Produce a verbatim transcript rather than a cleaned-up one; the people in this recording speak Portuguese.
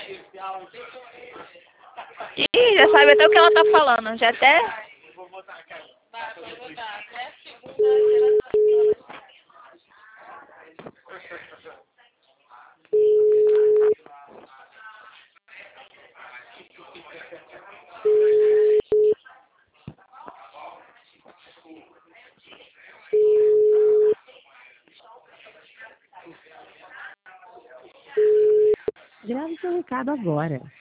Ih, já sabe até o que ela tá falando. Já até... Grave seu recado agora.